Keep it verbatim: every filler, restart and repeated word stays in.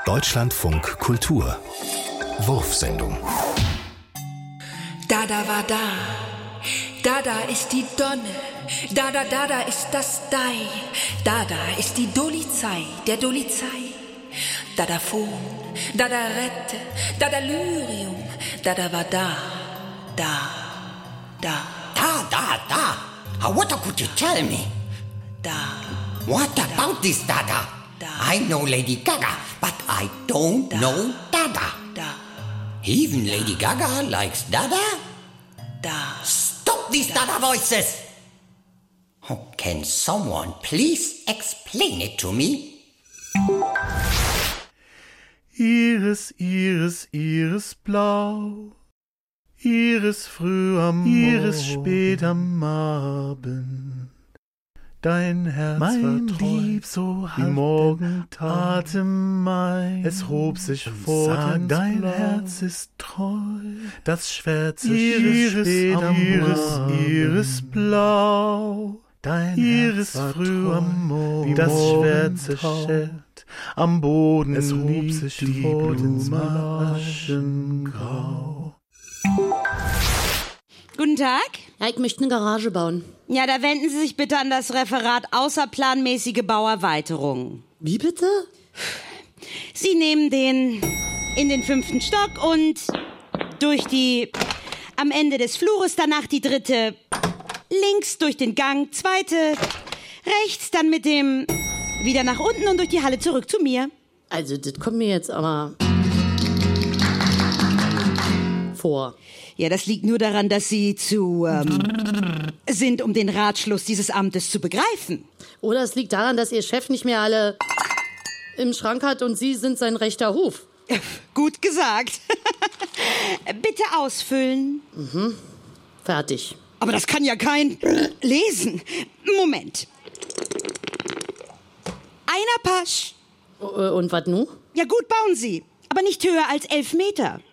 Deutschlandfunk Kultur Wurfsendung. Dada war da, Dada ist die Donne, Dada, Dada ist das Dai, Dada ist die Dolizei, der Dolizei. Dadaphon, Dada Rette, Dada Lyrium, Dada war da, da, da. Da, da, da. What could you tell me? Da. What about this Dada? I know Lady Gaga, but I don't Da. know Dada. Da. Even Lady Gaga likes Dada? Da. Stop these Dada voices! Oh, can someone please explain it to me? Iris, Iris, Iris blau, Iris früh am Morgen, Iris spät am Abend. Dein Herz Mein war treu, Lieb, so wie halt Morgentau, Atem mein, es hob sich und vor sag, ins dein Blau. Herz ist treu. Das Schwärze Iris, spät am Iris, Abend. Iris blau, Dein Iris Herz war früh treu, am Morgen, wie das Schwärze Morgentau. schellt am Boden, Es hob liegt sich die vor ins Blume aschengrau. Guten Tag. Ja, ich möchte eine Garage bauen. Ja, da wenden Sie sich bitte an das Referat außerplanmäßige Bauerweiterung. Wie bitte? Sie nehmen den in den fünften Stock und durch die, am Ende des Flures danach die dritte, links durch den Gang, zweite, rechts dann mit dem wieder nach unten und durch die Halle zurück zu mir. Also, das kommt mir jetzt aber vor. Ja, das liegt nur daran, dass Sie zu ähm, sind, um den Ratschluss dieses Amtes zu begreifen. Oder es liegt daran, dass Ihr Chef nicht mehr alle im Schrank hat und Sie sind sein rechter Huf. Gut gesagt. Bitte ausfüllen. Fertig. Aber das kann ja kein lesen. Moment. Einer Pasch. Äh, Und was nu? Ja gut, bauen Sie. Aber nicht höher als elf Meter.